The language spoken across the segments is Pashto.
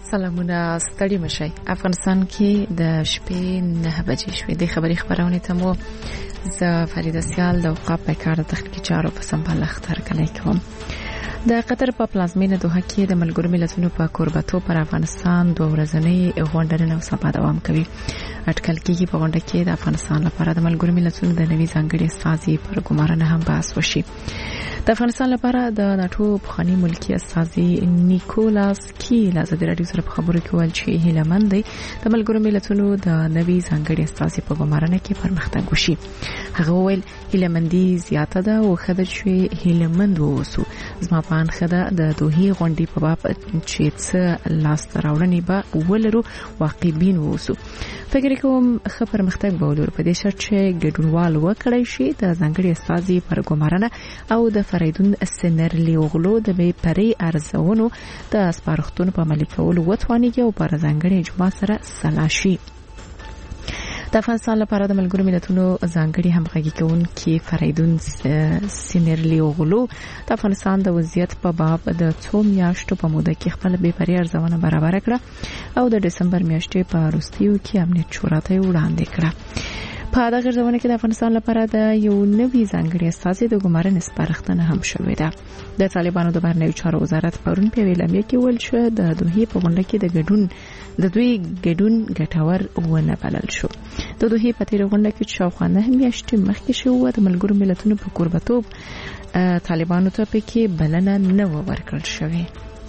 سلامونه ستړي مشي. افغانستان کې د شپې 9 بجې شوې. د خبري خبرونه ته مو ز فریده سیال د اوقاف په کار تخنیکی چارو په سمبال اختر کلی کوم. د قطر په پلازمینه دوحه کې د ملګرو ملتونو په کوربتو پر افغانستان 2 ورځنۍ غونډه نن سبا دوام کوي. اټکل کېږي په غونډه کې د افغانستان لپاره د ملګرو ملتونو د نوي ځانګړي استازي پر ګمارنه هم بحث وشي. د افغانستان لپاره د ناتو بخاني ملکی استازي نیکولاس کی له ازادي رادیو سره په خبرو کې ویل چې هیلمند دی د ملګرو ملتونو د نوي ځانګړي استازي په ګمارنه کې پرمختګ وشي. هغه ویل هیلمندي زیاته ده او خدای چې هیلمند ووسو. زما په ان خدای د دوه غونډې په باب چې څه لاس راوړنې به ولرو واقعبین ووسو. فکر کوم خبر پرمختګ به ولر په دې شرط چې ګډونوال وکړي شي د ځانګړي استازي پر ګمارنه او د فریدون سنرلی اوغلو د بې پرې ارزونو د سپارښتنو په عملي کولو وتوانیږي او پر ځانګړي اجماع سره سلاشي. د افغانستان لپاره د ملګرو ملتونو ځانګړي همغږي کوونکي فریدون سنرلی اوغلو د افغانستان د وضعیت په باب د 2 میاشتو په موده کې خپل بې پرې ارزونه برابر کړه او د دسمبر میاشتې په وروستیو کې امنیت شورا ته وړاندې کړه. په دغه ځوانه کې د افغانستان لپاره د یو نوي ځانګړي استازي د ګمارنې سپارښتنه هم شوې ده. د طالبانو د بهرنیو چارو وزارت پرون په ویلامه کې ویل شو د دوه په غونډه کې د دوی ګډون ګټور ونه بلل شو. د دوه په تیر غونډه کې شاوخوا 9 میاشتې مخکې شو د ملګرو ملتونو په کوربتوب طالبانو ته پکې بلنه نه ورکړل شوې.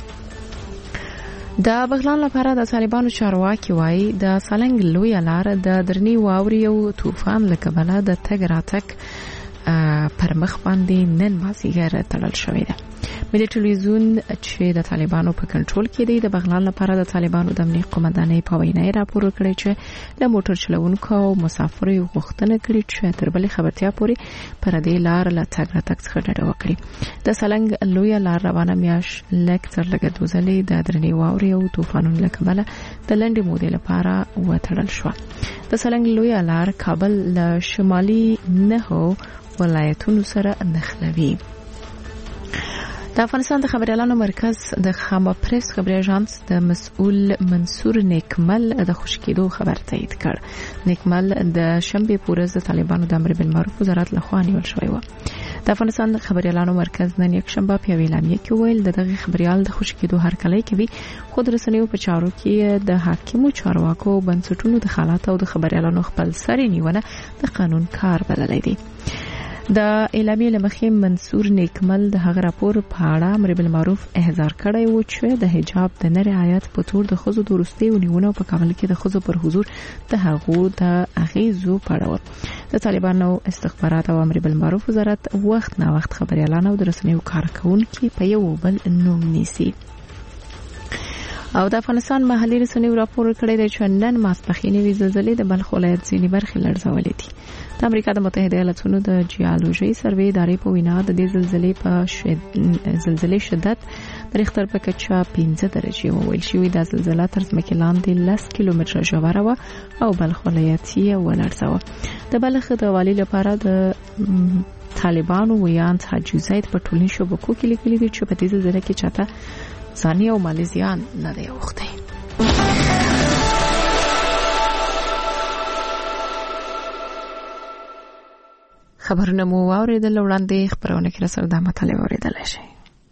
د بغلان لپاره د طالبانو چارواکي وایي د سالنګ لوی لار د درنی واوري او طوفان لکبله د تګ راتګ پر مخ باندې نن مازیګر تړل شوې ده. ملي ټلویزیون چې د طالبانو په کنټرول کې دی د بغلان لپاره د طالبانو د امنیت قومندانۍ په وینا راپور کړی چې د موټر چلوونکو او مسافرو غوښتنه کړې چې تر بلې خبرتیا پورې پر دې لار له تګ راتګ څخه ډډه وکړي. د سالنګ لوی لار روانه میاش لکتر لګ دوزلې د درنی واوري او طوفانونو لکبله د لنډې مودې لپاره وتړل شو. د سالنګ لوی لار کابل له شمالي 9 ولایتونو سره نښلوي. د افغانستان د خبريالانو مرکز د خامه پریس خبري اژانس د مسؤل منصور نیکمل د خوشکېدو خبر تایید کړ. نیکمل د شنبه پورز د طالبانو د امر بالمعروف وزارت لخوا نیول شوی و. د افغانستان د خبريالانو مرکز نن یک شنبه په ویلامه کې ویل دغه خبريال د خوشکېدو هرکلی کوي خود رسنیو په چارو کې د حاکمو چارواکو بنسټونو د حالات او د خبريالانو خپل سری نیونه د قانون کار بللی دی. د اعلامیې لمخې منصور نیکمل د هغه راپور په اړه امر بالمعروف احضار کړی و چې د حجاب د نه رعایت په تور د خزو د وروستي ونیونه په کابل کې د خزو پر حضور د هغو د اغیزو په اړه د طالبانو استخبارات او امر بالمعروف وزارت وخت نه وخت خبريالان او د رسنیو کارکونکو په یو بل نوم نیسي. او د افغانستان محلي رسنیو راپور کړی دی چې نن ماسپښین وی زلزلې د بلخ ولایت ځینې برخې لړزولې دي. د امریکا د متحده ایالاتونو د جیولوژي سروې ادارې په وینا د دې زلزلې شدت د ریختر په کچه 15 درجې وویل شوی. د زلزلې تر ځمکې لاندې 10 کیلومتره ژوره و او بلخ ولایت یې ولړزاوه. د بلخ د والي لپاره د طالبانو ویانت حاجی زید په ټولنیزو شبکو کې لیکلي دي چې په دې زلزلې کې چاته ځاني او مالی زیان نه دی اوښتی. خبرونه مو واوریدل وړاندې خبرونه کې رسول د مطالعه اوریدل شي.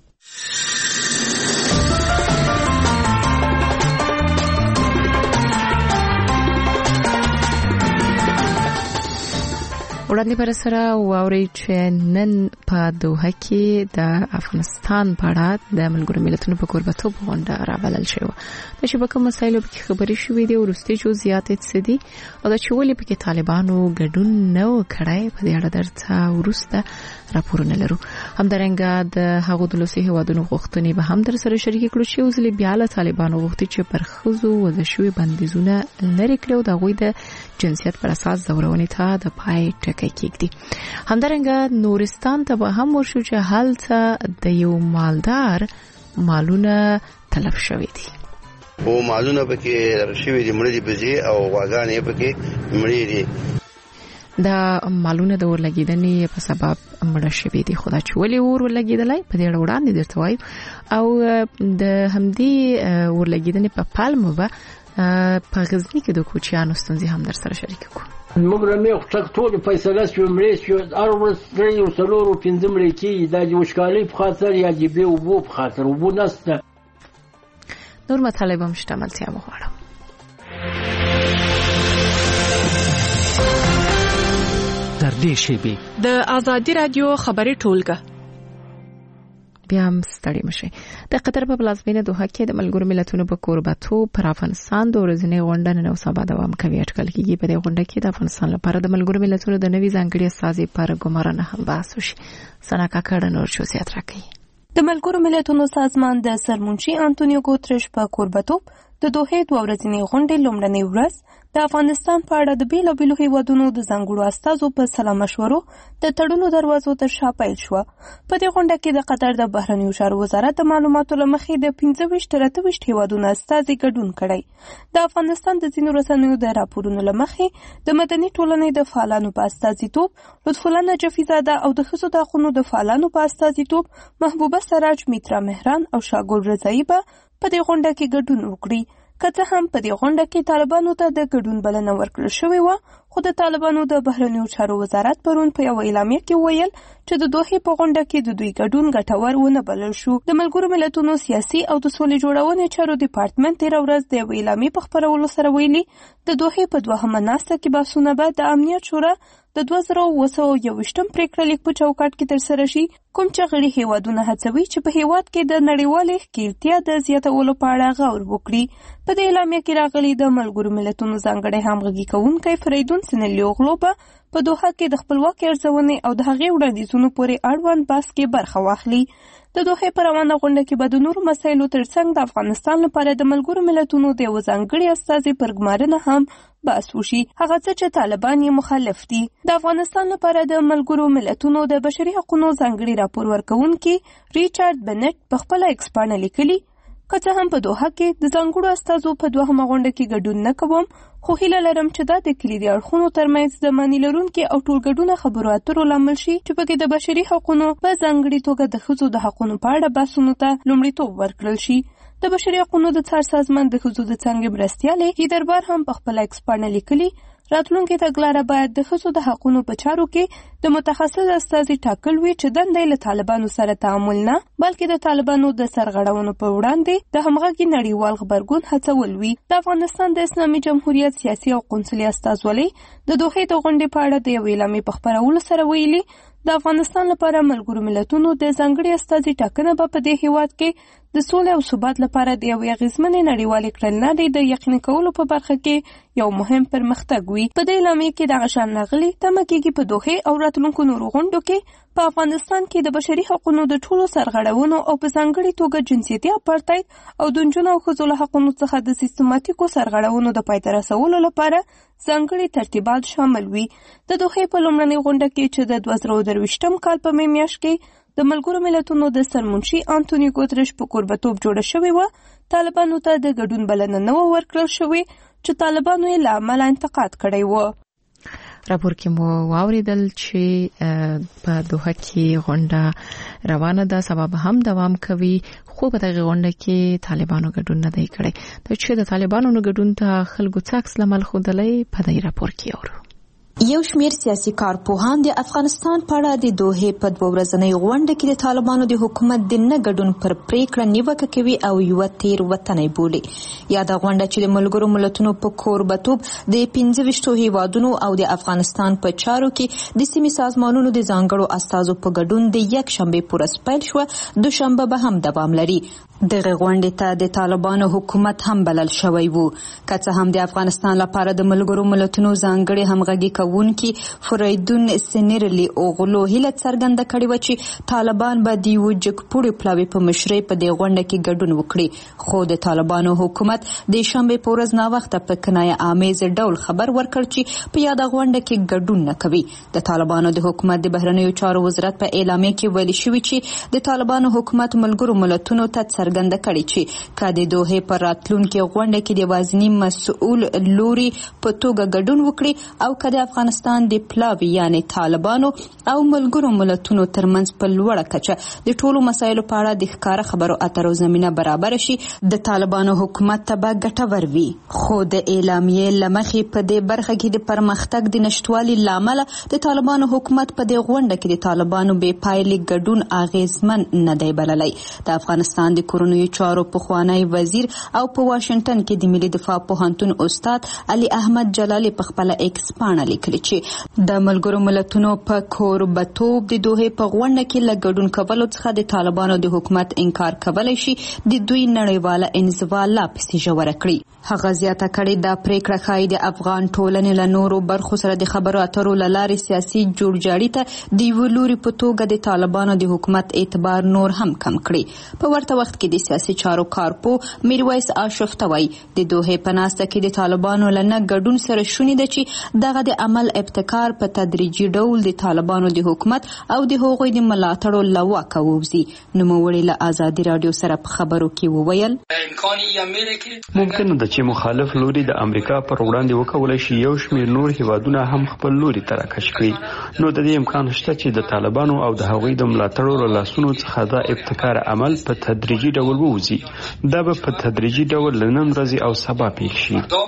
وړاندې پر سره واوري چې نن په دوحه کې د افغانستان په اړه د ملګرو ملتونو په کوربتوب غونډه راوړل شوې. د شبکې مسایلو په خبرې شوې دي او وروستي جزئیات څه دي او د چولې په کې طالبانو ګډون نه کړای په دې اړه درته ورسته راپورونه لرو. همدارنګه د هغو د لوسي هوادونو غوښتنې به هم در سره شریک کړو چې اوسلي بیا له طالبانو غوښتي چې پر خزو وځ شوی بندیزونه لري کړو د غوي د جنسیت پر اساس زورونې ته د پای ټکی کېږي. همدارنګه نورستان ته به هم ورشو چې هلته د یو مالدار مالونه تلف شوی دي. او مالونه پکې شوی دي مړي دي بزي او واغانې پکې مړي دي. د مالونه د ورلګیدنې په سبب مړه شوې دي. خو دا چې ولې ورلګیدلای په دې وړاندې درته وایو او د همدې ورلګیدنې په پالمو به په غزنی کې د کوچیانو ستونزې هم در سره شریک کوو. موږ رمې خټک ټول فیصله شو مړې شو هر ورځ درې او څلور او پنځه مړې کېږي د وچکالۍ په خاطر یا د بې اوبو په خاطر اوبه نشته. نور مطالب هم شته ملتیا وغواړم. تر دې شیبې د آزادي رادیو خبري ټولګه بیا هم ستړي مشي. د قطر په پلازمینه دوحه کې د ملګرو ملتونو په کوربتوب پر افغانستان د ورځنۍ غونډه نن سبا دوام کوي. اټکل کېږي په دې غونډه کې د افغانستان لپاره د ملګرو ملتونو د نوي ځانګړي استازي پر ګمارنه هم بحث وشي. سنا کاکړ نور شوسیات راکړي. د ملګرو ملتونو سازمان د سرمنشي انټونیو ګوتریش په کوربتوب د دوحه د ورځنۍ غونډې لومړنۍ ورځ د افغانستان په اړه د بیلابیلو هیوادونو د ځانګړو استازو په سلا مشورو د تړلو دروازو تر شا پیل شو. په دې غونډه کې د قطر د بهرنیو چارو وزارت د معلوماتو لمخې د 25-23 هیوادونو استازي ګډون کړی. د افغانستان د ځینو رسنیو د راپورونو لمخې د مدني ټولنې د فعالانو په استازیتوب لطف الله نجفیزاده او د ښځو د حقوقو د فعالانو په استازیتوب محبوبه سراج میترا مهران او شاګل رضایی به په دې غونډه کې ګډون وکړي. که څه هم په دې غونډه کې طالبانو ته د ګډون بلنه ورکړل شوې وه، خو د طالبانو د بهرنیو چارو وزارت پرون په یوه اعلامیه کې ویل چې د دوحې په غونډه کې د دوی ګډون ګټور ونه بلل شو. د ملګرو ملتونو سیاسي او د سولې جوړونې چارو ډیپارټمنټ تېره ورځ د یوې اعلامیې په خپرولو سره ویلي د دوحې په دوهمه ناسته کې بحثونه به د امنیت شورا د 2021 پریکړه لیک په چوکاټ کې ترسره شي، کوم چې غړي هیوادونه هڅوي چې په هیواد کې د نړیوالې ښکیلتیا د زیاتولو په اړه غور وکړي. په دې اعلامیه کې راغلي د ملګرو ملتونو ځانګړی همغږي کوونکی فریدون سنلیوغلو به په دوحه کې د خپلواکۍ ارزونې او د هغې وړاندیزونو پورې اړوند بحث کې برخه واخلي. د دوحې په روانه غونډه کې به د نورو مسایلو ترڅنګ د افغانستان لپاره د ملګرو ملتونو د یوه ځانګړي استازي پر ګمارنه هم بحث وشي، هغه څه چې طالبان یې مخالف دي. د افغانستان لپاره د ملګرو ملتونو د بشري حقوقو ځانګړي راپور ورکوونکي ریچارډ بنټ په خپله ایکس پاڼه لیکلي، که څه هم په دوحه کې د ځانګړو استازو په دوهمه غونډه کې ګډون نه کوم، خو هیله لرم چې دا د کلیدي اړخونو ترمنځ د معنی لرونکي او ټولګډونه خبرو اترو لامل شي چې پکې د بشري حقوقو په ځانګړي توګه د ښځو د حقوقو په اړه بحثونو ته لومړیتوب ورکړل شي. د بشري حقوقو د څار سازمان د ښځو د څانګې مرستیالې هیدربار هم په خپله ایکس پاڼه لیکلي، راتلونکي تګلاره باید د ښځو د حقوقو په چارو کې د متخصص استازي ټاکل وي چې دنده یې له طالبانو سره تعامل نه بلکې د طالبانو د سرغړونو په وړاندې د همغږي نړیوال غبرګون هڅول وي. د افغانستان د اسلامي جمهوریت سیاسي او قونسلي استازولۍ د دوحې د غونډې په اړه د یوې اعلامیې په خپرولو سره ویلي، د افغانستان لپاره ملګرو ملتونو د ځانګړي استازي ټاکنه به په دې هیواد کې د سولې او ثبات لپاره د یوې اغېزمنې نړیوالې کړنلارې د یقیني کولو په برخه کې یو مهم پرمختګ وي. په دې اعلامیه کې دغه شان راغلي تمه کېږي په دوحې او راتلونکو نورو غونډو کې په افغانستان کې د بشري حقوقو د ټولو سرغړونو او په ځانګړي توګه جنسیتي اپارټاید او د نجونو او ښځو له حقوقو څخه د سیستماتیکو سرغړونو د پای ته رسولو لپاره ځانګړي ترتیبات شامل وي. د دوحې په لومړنۍ غونډه کې چې د 2023 کال په مې میاشت کې د ملګرو ملتونو د سرمنشي انټونیو ګوتریش په کوربتوب جوړه شوې وه، طالبانو ته د ګډون بلنه نه ورکړل شوې چې طالبانو یې له امله انتقاد کړی و. راپور کې مو واوریدل چې په دوحه کې غونډه روانه ده، سبب هم دوام کوي، خو په دغه غونډه کې طالبانو ګډون نه دی کړی. دا چې د طالبانو ګډون ته خلکو څه عکس العمل ښودلی په دې راپور کې اورو. یو شمیر سیاسي کارپوهان د افغانستان په اړه د دوحې په 2 ورځنۍ غونډه کې د طالبانو د حکومت د نه ګډون پر پریکړه نیوکه کوي او یو تیر وطني بولي. یا د غونډه چې د ملګرو ملتونو په کوربتوب د 25 هیوادونو او د افغانستان په چارو کې د سیمې سازمانونو د ځانګړو استازو په ګډون د یک شنبه پورې پیل شو، دوشنبه به هم دوام لري. دغه غونډې ته د طالبانو حکومت هم بلل شوی وو، که څه هم د افغانستان لپاره د ملګرو ملتونو ځانګړي همغږي کوونکي فریدون سنلیوغلو اوغلو هیله څرګنده کړې و چې طالبان به د یو جګپوړي پلاوي په مشرۍ په دې غونډه کې ګډون وکړي، خو د طالبانو حکومت د شنبه په ورځ ناوخته په کنایه آمیز ډول خبر ورکړ چې په یاده غونډه کې ګډون نه کوي. د طالبانو د حکومت د بهرنیو چارو وزارت په اعلامیه کې ویل شوی چې د طالبانو حکومت ملګرو ملتونو ته څرګنده کړې چې کله د دوحې پر راتلونکي غونډه کې د وزنی مسؤل لوري په توګه ګډون وکړي او کله افغانستان د پلاوي یعنی طالبانو او ملګرو ملتونو ترمنځ په لوړه کچه د ټولو مسایلو په اړه د ښکاره خبرو اترو زمینه برابر شي د طالبانو حکومت ته به ګټور وي. خو د اعلامیې له مخې په دې برخه کې د پرمختګ د نشتوالي له امله د طالبانو حکومت په دې غونډه کې د طالبانو بې پایلې ګډون اغیزمن نه دی بللی. د افغانستان د کورنیو چارو پخوانی وزیر او په واشنگټن کې د ملي دفاع پوهنتون استاد علي احمد جلالي په خپل ایکس پاڼه لیکلي چې د ملګرو ملتونو په کوربتوب د دوحې په غونډه کې له ګډون کولو څخه د طالبانو د حکومت انکار کولی شي د دوی نړیواله انزوا لا پسې ژوره کړي. هغه زیاته کړې دا پریکړه ښایي د افغان ټولنې له نورو برخو سره د خبرو اترو له لارې سیاسي جوړجاړي ته د یوه لوري په توګه د طالبانو د حکومت اعتبار نور هم کم کړي. په ورته وخت کې د سیاسي چارو کارپو میرویس آشوف ته وایي د دوحې په ناسته کې د طالبانو له نه ګډون سره شونې ده چې دغه د عمل ابتکار په تدریجي ډول د طالبانو د حکومت او د هغوی د ملاتړو له واکه ووځي. نوموړي له ازادي راډیو سره په خبرو کې وویل ممکن ده چې مخالف لوري د امریکا پر وړاندې وکولای شي یو شمېر نور هیوادونه هم خپل لوري ته راکش کړي. نو د دې امکان شته چې د طالبانو او د هغوی د ملاتړو له لاسونو څخه دا ابتکار عمل په تدریجي ډول ووځي. دا به په تدریجي ډول له نن ورځې او سبا پیښ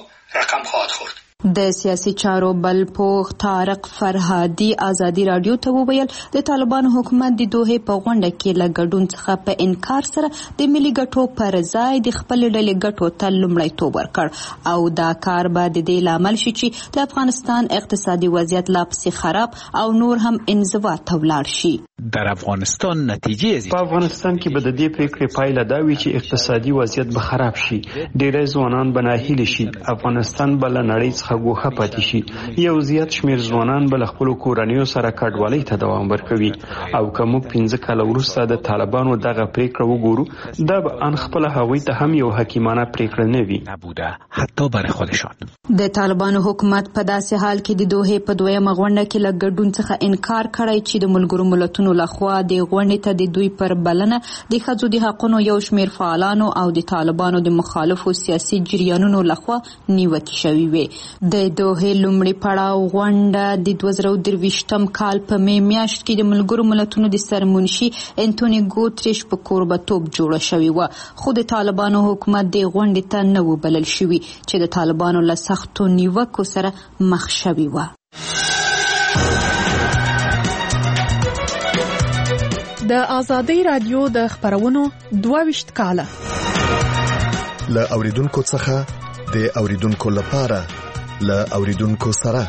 شي. د سیاسي چارو بل پوخ طارق فرهادي ازادي راډیو ته وویل د طالبانو حکومت د دوحې په غونډه کې له ګډون څخه په انکار سره د ملي ګټو پر ځای د خپل ډلې ګټو ته لومړیتوب ورکړ او دا کار به د دې لامل شي چې د افغانستان اقتصادي وضعیت لا پسې خراب او نور هم انزوا ته ولاړ شي. در افغانستان نتیجې په افغانستان کې به د دې پریکړې پایله دا وي چې اقتصادي وضعیت به خراب شي. ډېری ځوانان به ناهیلي شي. افغانستان به له نړۍ څخه ګوښه پاتې شي. یو زیات شمېر ځوانان به له خپلو کورنیو سره کډوالۍ ته دوام ورکوي. او که موږ 15 کاله وروسته د طالبانو دغه پریکړه وګورو دا به ان خپله هغوی ته هم یو حکیمانه پریکړه نه وي. نبوده حتی برای خودشان. د طالبانو حکومت په داسې حال کې د دوحې په دویمه غونډه کې له ګډون څخه انکار کړی چې د ملګرو ملتونو لخوا د غونډې ته د دوی پر بلنه د ښځو د حقونو یو شمېر فعالانو او د طالبانو د مخالفو سیاسي جریانونو لخوا نیوکې شوې وې. د دوحې لومړی پړاو غونډه د 2023م کال په می میاشت کې د ملګرو ملتونو د سرمنشي انټونی ګوتریش په کوربتوب جوړه شوې وه. خو د طالبانو حکومت د غونډې ته نه و بلل شوي چې د طالبانو له سختو نیوکو سره مخ شوې وه. د ازادي راډیو د خبرونو 22 کاله له اوریدونکو څخه د اوریدونکو لپاره له اوریدونکو سره.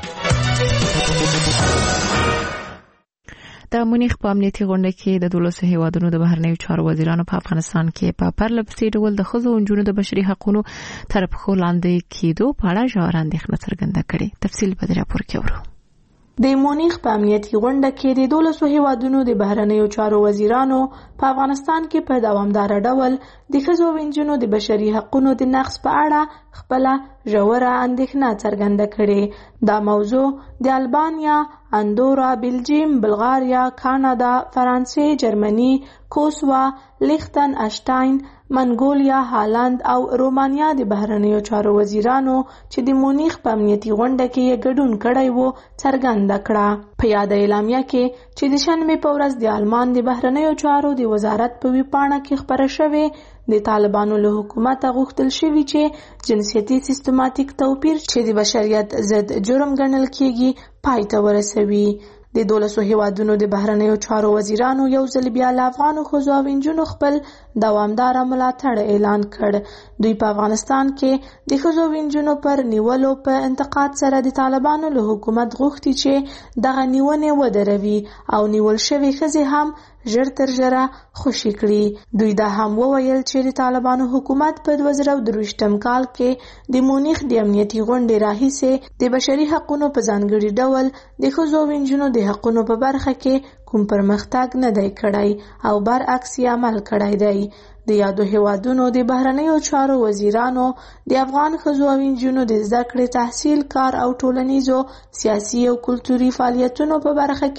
د مونیخ په امنیتي غونډه کې د 12 هیوادونو د بهرنیو چارو وزیرانو په افغانستان کې په پرله پسې ډول د ښځو او نجونو د بشري حقوقو تر پښو لاندې کېدو په اړه ژوره اندېښنه څرګنده کړې. تفصیل په دې راپور کې ورو. د مونیخ په امنیتي غونډه کې د 12 هیوادونو د بهرنیو چارو وزیرانو په افغانستان کې په دوامدار ډول د ښځو او نجونو د بشري حقوقو د نقض په اړه خپل ژوره اندېښنه څرګنده کړې. دا موضوع د البانیا، اندورا، بلجیم، بلغاریا، کانادا، فرانسې، جرمني، کوسوا، لیختن اشتاین، منګولیا، هالند او رومانیا د بهرنیو چارو وزیرانو چې د مونیخ په امنیتي غونډه کې ګډون کړی وو څرګنده کړه. په یاد اعلامیه کې چې د شنبې په ورځ د آلمان د بهرنیو چارو د وزارت په ویبپاڼه کې خپره شوې د طالبانو له حکومت غوښتل شوی چې جنسیتي سیستماتیک توپیر چې د بشریت ضد جرم ګڼل کیږي پای ته ورسوي. د 12 هیوادونو د بهرنیو چارو وزیرانو یو ځل بیا له افغانو ښځو او نجونو خپل دوامدار ملاتړ اعلان کړ. دوی په افغانستان کې د ښځو او نجونو پر نیولو په انتقاد سره د طالبانو له حکومت غوښتي چې دغه نیونې ودروي او نیول شوې ښځې هم ژر تر ژره خوشي کړي. دوی دا هم وویل چې د طالبانو حکومت په 2023م کال کې د مونیخ د امنیتي غونډې راهیسې د بشري حقوقو په ځانګړي ډول د ښځو او نجونو د حقوقو په برخه کې کوم پرمختګ نه دی کړی او برعکس یې عمل کړی دی. د یادو هیوادونو د بهرنیو چارو وزیرانو د افغان ښځو او نجونو د زده کړې، تحصیل، کار او ټولنیزو، سیاسي او کلتوري فعالیتونو په برخه کې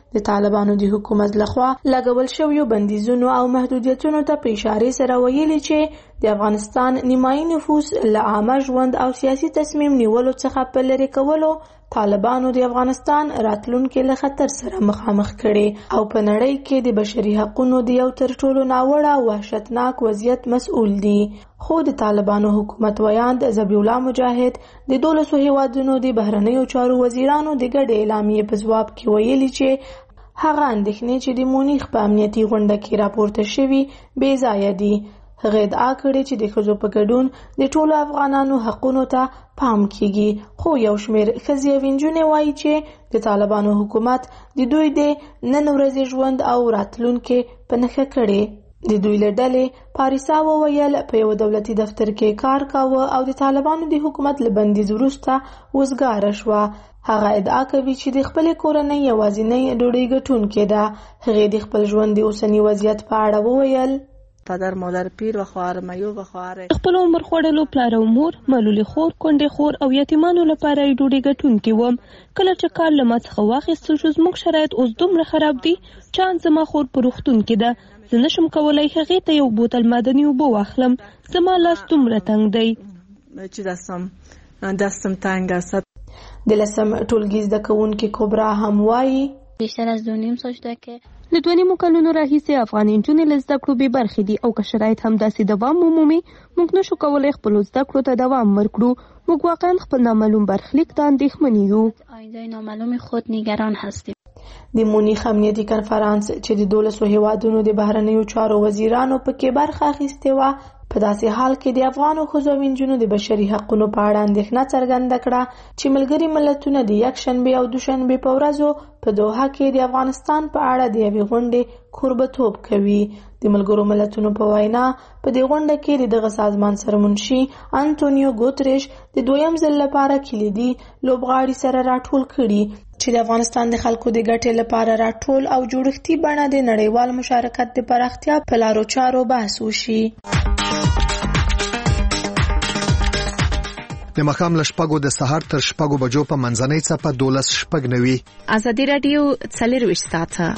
د طالبانو د حکومت لخوا لګول شویو بندیزونو او محدودیتونو ته په اشاره سره ویلي چې د افغانستان نیمایي نفوس له عامه ژوند او سیاسي تصمیم نیولو څخه په لرې کولو طالبانو د افغانستان راتلونکي له خطر سره مخامخ کړي او په نړۍ کې د بشري حقوقو د یو تر ټولو ناوړه وحشتناک وضعیت مسؤل دي. خو د طالبانو حکومت ویاند ذبیح الله مجاهد د 12 هیوادونو د بهرنیو چارو وزیرانو د ګډې اعلامیې په ځواب کې ویلي چې هغه اندېښنې چې د مونیخ په امنیتي غونډه کې راپورته شوي بې ځایه دي. هغه ادعا کړې چې د ښځو په ګډون د ټولو افغانانو حقونو ته پام کیږي، خو یو شمېر ښځې او نجونې وایي چې د طالبانو حکومت د دوی د نن ورځې ژوند او راتلونکي په نښه کړي. د دوی له ډلې پاریسا وویل په یو دولتي دفتر کې کار کاوه او د طالبانو د حکومت له بندیز وروسته وزګاره شوه. هغه ادعا کوي چې د خپلې کورنۍ یوازینۍ ډوډۍ ګټونکې ده. هغې د خپل ژوند د اوسني وضعیت په اړه وویل: پدر مادر پیر و خواهر میو و خواهر خپل عمر خوړلو پلار او مور ملولي خور کونډې خور او یتیمانو لپاره ډوډۍ ګټونکې وم. کله چې کار له ما څخه واخیستل شو زموږ شرایط اوس دومره خراب دي چې زما خور په روغتون کې ده. زه نشم کولی هغې ته یو بوتل معدني اوبه واخلم. زما لاس دومره تنګ دی چې دستم تنگ است. د 10 ټولګي زده کوونکې کبرا هم وایي: بیشتر از 2.5 سال شده که له 2.5 کلونو راهیسې افغاني نجونې له زده کړو بې برخې دي او که شرایط همداسې دوام ومومي موږ نشو کولی خپلو زده کړو ته دوام ورکړو. موږ واقعا خپل نامعلوم برخلیک ته اندېښمن یو. آینده نامعلوم خود نگران هستیم. د مونیخ امنیتي کنفرانس چې د 12 هیوادونو د بهرنیو چارو وزیرانو پکې برخه اخیستې وه په داسې حال کې د افغانو ښځو او نجونو د بشري حقونو په اړه اندېښنه څرګنده کړه چې ملګري ملتونه د یکشنبې او دوشنبې په ورځو په دوحه کې د افغانستان په اړه د یوې غونډې کوربهتوب کوي. د ملګرو ملتونو په وینا په دې غونډه کې د دغه سازمان سرمنشي انټونیو ګوتریش د دویم ځل لپاره کلیدي لوبغاړي سره راټول کړي چې د افغانستان د خلکو د ګټې لپاره راټول او جوړښتي بڼه د نړیوال مشارکت د پراختیا په لارو چارو بحث وشي. د مخام له شپږو د سهار تر شپږو بجو په منځنۍ څپه 12:09. ازادي رادیو 24 ساعته.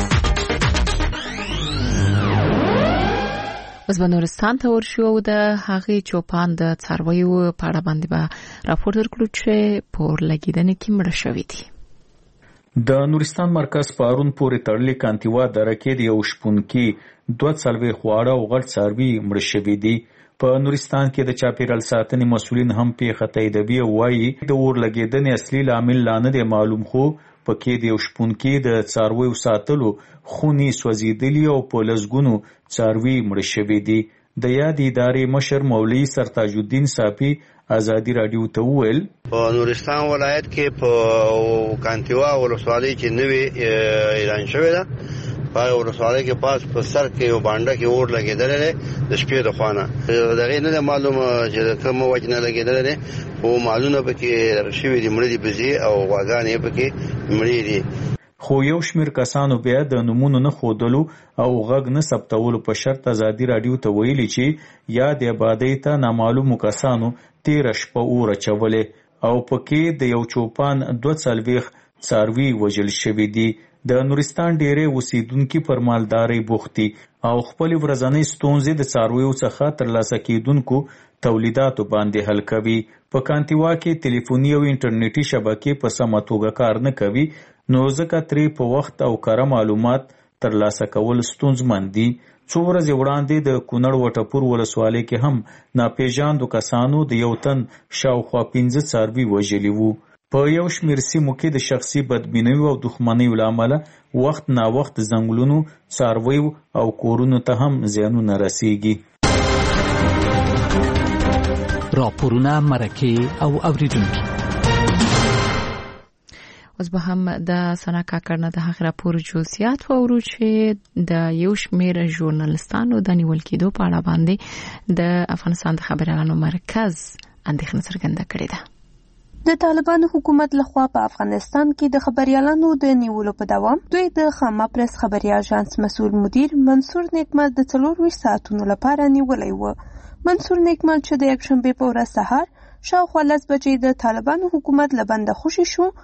اوس به نورستان ته ورشو او د هغې چوپان د څارویو په اړه باندې به راپور ورکړو چې په اورلګیدنې کې مړه شوي دي. د نورستان مرکز پارون پورې تړلې کانتیوا دره کې د یو شپونکي 2 خواړه او غټ څاروي مړه شوي دي. په نورستان کې د چاپیریال ساتنې مسؤلین هم پیښه تاییدوي او وایي د اورلګیدنې اصلي لامل لا نه دی معلوم، خو پکې د یو شپونکي د څارویو ساتلو خونې سوځېدلي او په لسګونو څاروي مړه شوي دي. د یادې ادارې مشر مولوي سرتاج الدین صافي ازادي رادیو ته وویل: په نورستان ولایت کې په کانتیوا ولسوالۍ کې نوې اعلان شوې ده په ولسوالۍ کې پاس په سر کې یو باندې کې اور لګېدل دی د شپې د خوانه دغه نه معلومه چې کوم وجه نه لګېدل دی او معلومه پکې شوی دی مړي دي بزي او واغانې پکې مړي دي. خو یو شمیر کسانو بیا د نمونه نه خودلو او غږ نه ثبتولو په شرط ازادي رادیو ته ویلي چې یا د آبادۍ ته نامعلومو کسانو 13 شپه اور اچولې او پکې د یو چوپان 2 څاروي وژل شوي دي. د نورستان ډېرې اوسیدونکي پر مالدارۍ بوخت دي او خپل ورځنۍ ستونزې د څارویو څخه ترلاسه کیدونکو تولیداتو باندې حل کوي. په کانتیوا کې ټلیفوني او انټرنیټي شبکې په سمه توګه کار نه کوي، نو ځکه ترې په وخت او کره معلومات ترلاسه کول ستونزمن دي. څو ورځې وړاندې د کونړ وټپور ولسوالۍ کې هم ناپېژاندو کسانو د یو تن شاوخوا 15 څاروي وژلي وو. په یو شمېر سیمو کې د شخصي بدبینیو او دښمنیو له امله وخت نا وخت ځنګلونو، څارویو او کورونو ته هم زیانونه رسیږي. راپورونه، مرکې او اوریدونکي. اوس به هم د سنا کاکړ نه د هغې راپور جزئیات واورو چې د یو شمېر ژورنالستانو د نیول کېدو په اړه باندې د افغانستان د خبریالانو مرکز اندېښنه څرګنده کړې ده. د طالبانو حکومت لخوا په افغانستان کې د خبریالانو د نیولو په دوام دوی د خامه پرس خبري اژانس مسؤل مدیر منصور نیکمل د 24 ساعتونو لپاره نیولای و. منصور نیکمل چې د یکشنبې په ورځ سهار شاوخوا 10 بجې د طالبانو حکومت له بنده خوشي شو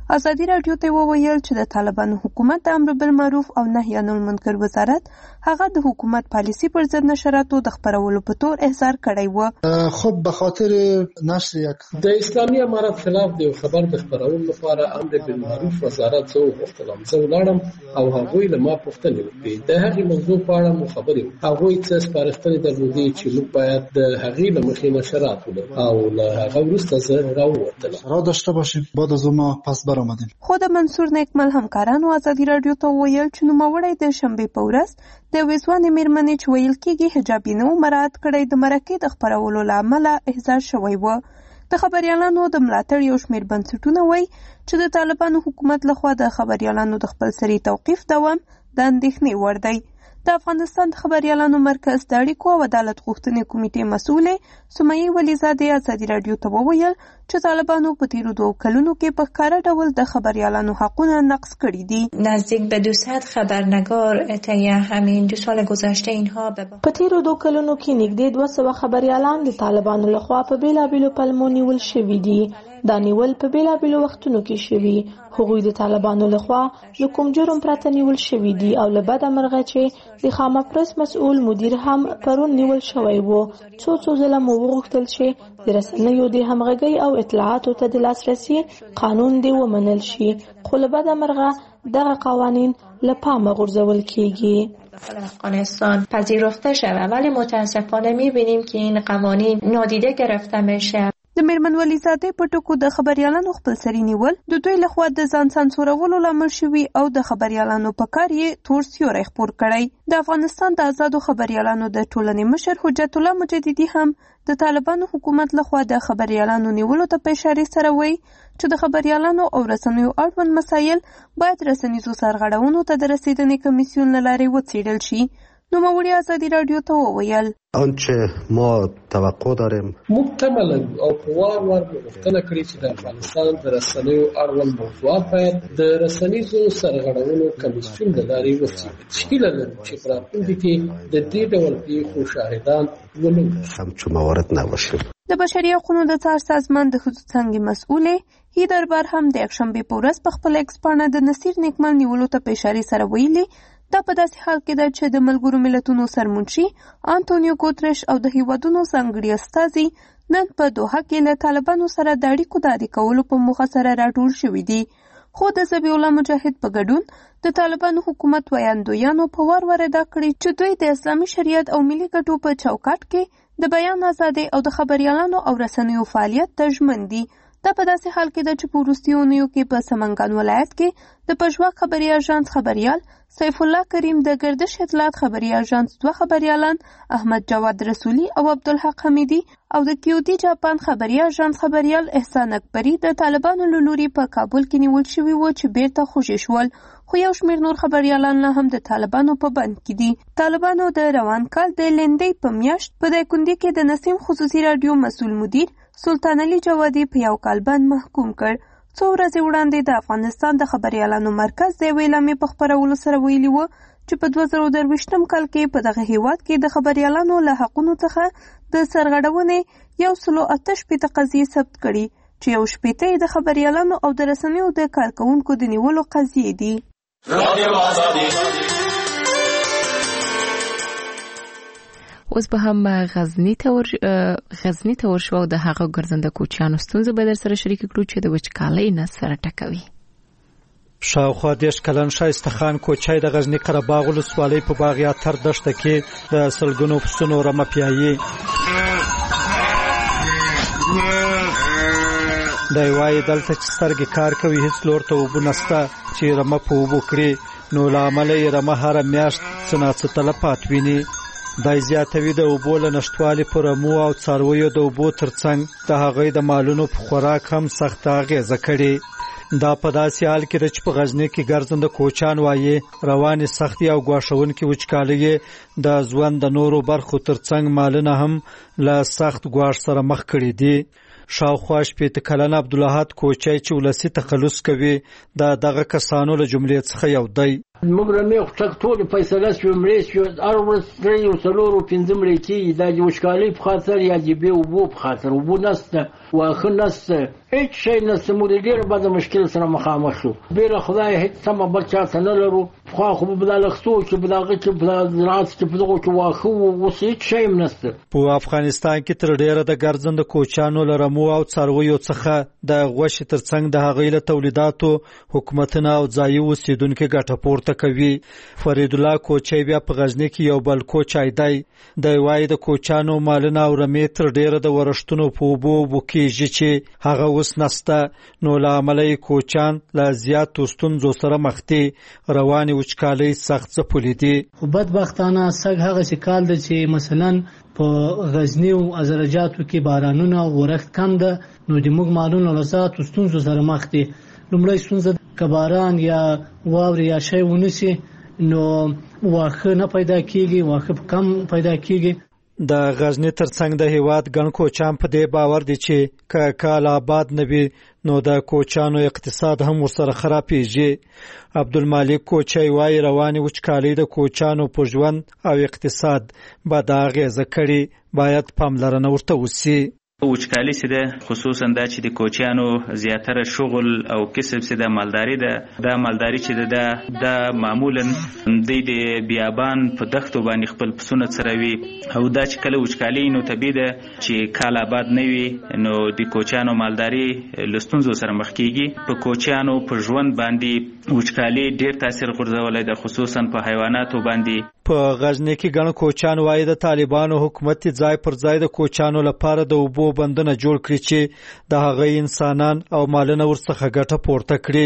ازادي راډیو ته وویل چې د طالبانو حکومت د امر بالمعروف او نهي عن المنکر وزارت هغه د حکومت پالیسی پر ضد نشراتو د خپرولو په تور احضار کړی و. خب به خاطر نشر یک د اسلامي امارت خلاف د خبر د خپرولو لپاره امر بالمعروف وزارت زه وغوښتلم. زه ولاړم او هغوی له ما پوښتنې وکړې. د هغې موضوع په اړه مو خبرې وکړې. هغوی څه سپارښتنې درلودې چې موږ باید د هغې له مخې نشرات ولرو او له هغه وروسته زه راووتلم. را داشته باشیم بعد از ما پس برآمدیم. خو د منصور نیکمل همکارانو ازادي راډیو ته وویل چې نوموړی د شنبې په ورځ د ویزوانې میرمنې چې ویل کېږي حجاب یې نه و مراعات کړی د مرکې د خپرولو له امله احضار شوی و. د خبریالانو د ملاتړ یو شمېر بنسټونه وایي چې د طالبانو حکومت لخوا د خبریالانو د خپلسري توقیف دوام د اندېښنې وړ دی. د افغانستان د خبریالانو مرکز د اړیکو او عدالت غوښتنې کمیټې مسؤلې سمیه ولیزادې ازادي راډیو ته وویل چې طالبانو په تیرو 2 کلونو کې په ښکاره ډول د خبریالانو حقونه نقض کړي دي. نزدیک به 200 خبرنگار طی همین 2 سال گذشته اینها په تیرو 2 کلونو کې نږدې 200 خبریالان د طالبانو لخوا په بیلابیلو پلمو نیول شوي دي. دا نیول په بیلابیلو وختونو کې شوي. هغوی د طالبانو لخوا د کوم جرم پرته نیول شوي دي او له بده مرغه چې د خامه پرس مسؤل مدیر هم پرون نیول شوی و. څو ځله مو وغوښتل چې د رسنیو د همغږۍ او اطلاعاتو ته د لاسرسي قانون دی ومنل شي، خو له بده مرغه دغه قوانین له پامه غورځول کیږي. افغانستان پذیرفته شود ولی متاسفانه میبینیم که این قوانین نادیده گرفته میشه. د میرمن ولیزادې په ټکو د خبریالانو خپلسري نیول د دوی لخوا د ځان سانسورولو لامل شوي او د خبریالانو په کار یې تور سیوری خپور کړی. د افغانستان د آزادو خبریالانو د ټولنې مشر حجت الله مجددي هم د طالبانو حکومت لخوا د خبریالانو نیولو ته په اشارې سره وایي چې د خبریالانو او رسنیو اړوند مسایل باید رسنیزو سرغړونو ته د رسیدنې کمیسیون له لارې وڅېړل شي. نوموړي ازادي راډیو ته وویل آنچه ما توقع داریم موږ تمه لرو او په وار غوښتنه کړې چې د افغانستان د رسنیو اړوند موضوعات باید د رسنیزو سرغړونو کمیسیون له لارې وڅېړل شي. هیله لرو چې په راتلونکي کې د دې ډول پیښو شاهدان ونه همچون موارد نباشیم. د بشري حقوقو د څار سازمان د ښځو څانګې مسؤلې هیدر بار هم د یکشنبې په ورځ په خپل ایکس پاڼه د نصیر نیکمل نیولو ته په اشارې سره ویلي دا په داسې حال کې ده چې د ملګرو ملتونو سرمنشي انټونیو ګوتریش او د هیوادونو ځانګړي استازي نن په دوحه کې له طالبانو سره د اړیکو د عادي کولو په موخه سره راټول شوي دي. خو د ذبیح الله مجاهد په ګډون د طالبانو حکومت ویاندویانو په وار ادا کړي چې دوی د اسلامي شریعت او ملي ګټو په چوکاټ کې د بیان ازادۍ او د خبریالانو او رسنیو فعالیت ته ژمن دي. دا په داسې حال کې ده چې په وروستیو اونیو کې په سمنګان ولایت کې د پژواک خبري اژانس خبریال سیف الله کریم د گردش اطلاعات خبري اژانس 2 خبریالان احمد جواد رسولی او عبدالحق حمیدی او د کیودی جاپان خبري اژانس خبریال احسان اکبری د طالبانو له لوري په کابل کې نیول شوي وو چې بیرته خوشي شول. خو یو شمېر نور خبریالان لا هم د طالبانو په بند کې دي. طالبانو د روان کال د لندې په میاشت په دایکندي کې د نسیم خصوصي رادیو مسؤل مدیر سلطان علي جوادي په یو کال بند محکوم کړ. څو ورځې وړاندې د افغانستان د خبریالانو مرکز د یوې اعلامیې په خپرولو سره ویلي و چې په 2023 کال کې په دغه هیواد کې د خبریالانو له حقونو څخه د سرغړونې 188 قضیې ثبت کړي چې 180 د خبریالانو او د رسنیو د کارکونکو د نیولو قضیې دي. اوس به هم غزنی ته ورشو او د هغه ګرځنده کوچیانو ستونزې به در سره شریک کړو چې د وچکالۍ نه سره ټکوي. شاوخوا 10 کلن شایسته خان کوچای د غزنی قره باغ ولسوالۍ په باغیاتر دشته کې د سلګونو پسونو رمه پیایي. دی وایي دلته چې سترګې کار کوي هیڅ لور ته اوبه نشته چې رمه په اوبو کړي نو له امله یې رمه هره میاشت څه ناڅه تلفات ویني. دای زیاتوي د اوبو له نشتوالي پر رمو او څارویو د اوبو ترڅنګ د هغوی د مالونو په خوراک هم سخته اغېزه کړې. دا په داسې حال کې چې په غزنی کې ګرځنده کوچان وایي روانې سختي او ګواښونکې وچکالۍ د ژوند د نورو برخو ترڅنګ مالونه هم له سخت ګواښ سره مخ کړي دي. شاوخوا 15 کلن عبدالحد کوچای چې ولسی تخلص کوي دغه کسانو له جملې څخه یو دی. موږ رمې خټک ټول فیصله شو مړې شو ارورس درې او څلور او پنځه مړې کې د وچکالۍ په خاطر یا د بې اوبو په خاطر اوبو نشته واخه نشته هیڅ شی نشته. موږ ډېر بد مشکل سره مخامخ شو. بیره خدای هیڅ سمه بل چا څه نه لرو. خو خو په دغه کې په دغه کې په زراعت کې په دغه کې واخو اوس هیڅ شی نشته. په افغانستان کې تر ډیره د ګرځند کوچانو لرمو او څارویو څخه د غوښې ترڅنګ د هغې له تولیداتو حکومتونه او ځایي اوسیدونکو ګټه پورته کوي. فرید الله کوچی بیا په غزنی کې یو بل کوچای دی. د وای د کوچانو مالونه او رمې تر ډیره د ورښتونو په اوبو کېږي چې هغه اوس نسته، نو له امله کوچان له زیاتو ستونزو سره مخ دي. رواني وچکالۍ سخت ځپلي دي. خو بدبختانه سږ هغه کال دی چې مثلا په غزنی او ازرجاتو کې بارانونه او ورښت کم ده، نو د موږ مالونو له زیاتو ستونزو سره مخ دي. لومړی ستونزه کباران یا واوري یا شی ونیسي نو واخه نه پیدا کیږي، واخه کم پیدا کیږي. د غزنی ترڅنګ د هیواد ګڼ کوچان په دې باور دي چې که کال آباد نه وي نو د کوچانو اقتصاد هم ورسره خرابېږي. عبدالمالک کوچی وایي رواني وچکالۍ د کوچانو په ژوند او اقتصاد بد اغېزه کړې، باید پاملرنه ورته وشي. وچکالي چې ده خصوصا دا چې د کوچیانو زیاتره شغل او کسب چې د مالداري ده، دا مالداري چې ده دا معمولا د بیابان په دښتو باندې خپل پسونه څروي، او دا چې کله وچکالي نو طبیعي ده چې کال آباد نه وي نو د کوچیانو مالداري له ستونزو سره مخ کیږي. په کوچیانو په ژوند باندې وچکالي ډیر تاثیر غورځولی ده، خصوصا په حیواناتو باندې. په غزنی کې ګڼ کوچان وایي د طالبانو حکومت ځای پر ځای د کوچانو لپاره د اوبو بندونه جوړ کړي چې د هغه انسانان او مالونه ورڅخه ګټه پورته کړي.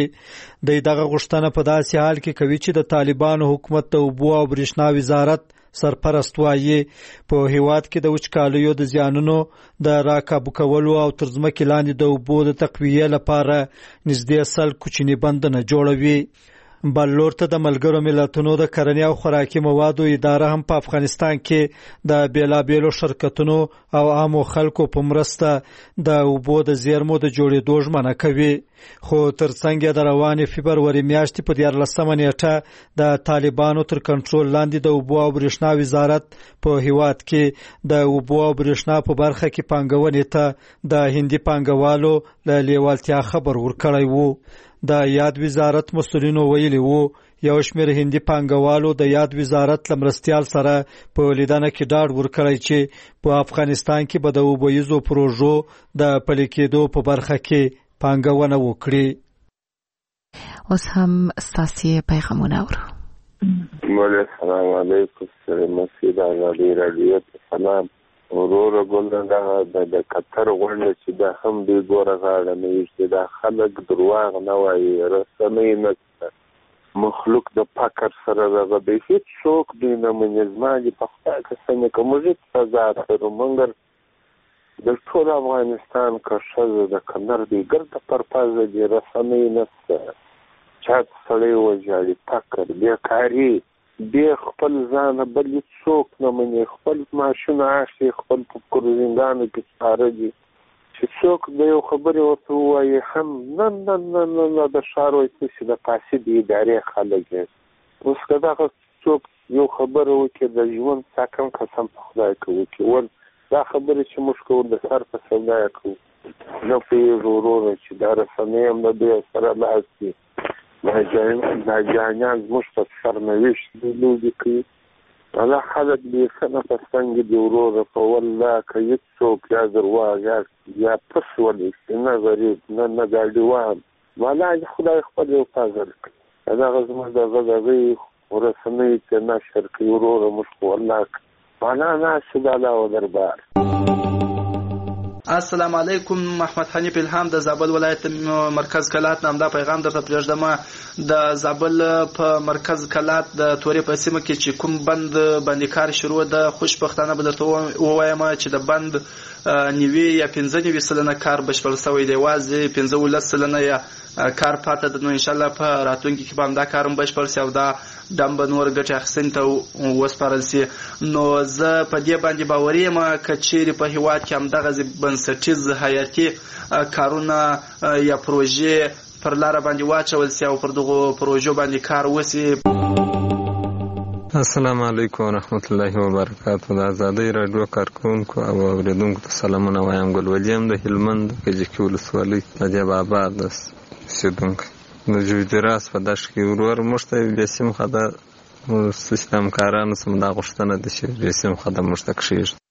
دغه غوښتنه په داسې حال کې کوي چې د طالبانو حکومت د اوبو او برېښنا وزارت سرپرست وایي په هیواد کې د وچکالیو د زیانونو د راکابو کولو او تر ځمکې لاندې د اوبو د تقویې لپاره نږدې 100 کوچني بندونه جوړوي. بلور ته د ملګرو ملتونو د کرنې او خوراکي موادو اداره هم په افغانستان کې د بیلابیلو شرکتونو او عامو خلکو په مرسته د اوبو د زیرمو د جوړېدو ژمنه کوي. خو ترڅنګ د روانې فبروري میاشتې په 14 نیټه د طالبانو تر کنټرول لاندې د اوبو او برېښنا وزارت په هیواد کې د اوبو او برېښنا په برخه کې پانګونې ته د هندي پانګوالو له لیوالتیا خبر ورکړی وو. د یاد وزارت مسؤلینو ویلي وو یو شمېر هندي پانګوالو د یاد وزارت له مرستیال سره په لیدنه کې ډاډ ورکړی چې په افغانستان کې به د اوبویزو پروژو د پلي کېدو په برخه کې پانګونه وکړي. اوس هم ستاسې پیغامونه اورو. السلام علیکم. سره مسعود ازادي رادیو ته سلام. ورور ګلنده د قطر غونډه چې دا هم دی ګوره غاړه نه وي، دا خلک دروغ نه وایي، رسنۍ نشته، مخلوق د فقر سره دغه دی، هېڅ څوک دوی نه مني. زما دې په خدای قسم که موږ سزا کړو مګر د ټول افغانستان که ښځه د که نر دی ګرده پرپزه دي، رسنۍ نشته، چا سړی وژاړي، فقر، بېکاري، بیا خپل ځان بل څوک نه مني، خپل ماشونه اخلي، خپل په کروزینګانو کې څاره دي چې څوک د یو خبرې ورته ووایي هم نه نه نه نه نه د ښار وایي چې د فاسدې ادارې خلک یې. اوس که دغه څوک یو خبره وکړي د ژوند ساکن قسم په خدای که وکړي ول دا خبرې چې موږ کوو د سر په سودا یې کوو، نه پوهېږو وروره چې دا رسنۍ هم د دوی سره لاس دي، دا جانیان زموږ په سرنوشت لوبې کوي. دا خلک بېخنه په څنګ دي وروره، په والله که هېڅ څوک یا درواغ یا پس ونیسي، نه غریب نه ګاډیوان، والله خدای خپل یو فضل کوي. دغه زموږ دغه رسنۍ چې نشر کوي وروره موږ خو والله معنا ناشې د الله و دربار. السلام علیکم. محمد حنیف الهام د زابل ولایت مرکز کلات نام دا پیغام درته پرېږدم. د زابل په مرکز کلات د تورې په سیمه کې چې کوم بند باندې کار شروع ده، خوشبختانه به درته ووایم چې د بند 90 یا 95 سلنه کار بشپړ شوی دی، یوازې 15 سلنه یا کار پاته ده. نو ان شاء الله په راتلونکي کې به همدا کار هم بشپړ شي او دا دم به نور ګټې اخیستنې ته وسپارل شي. نو زه په دې باندې باوري یم که چیرې په هېواد کې همدغسې بنسټیز حیاتي کارونه یا پروژې پر لاره باندې واچول شي او پر دغو پروژو باندې کار وشي. السلام علیکم ورحمت الله وبرکاته. د آزادۍ راډیو کارکونکو او اوریدونکو ته سلامونه وایم. ګل ولیم د هلمند کجکي ولسوالۍ نجیب آباد اوسېدونکی. د جوجراس په دشت کې ورور موږ ته بې سیم خده سیستم کارانو څخه دا غوښتنه ده چې بې سیم خده موږ ته کښېږدي.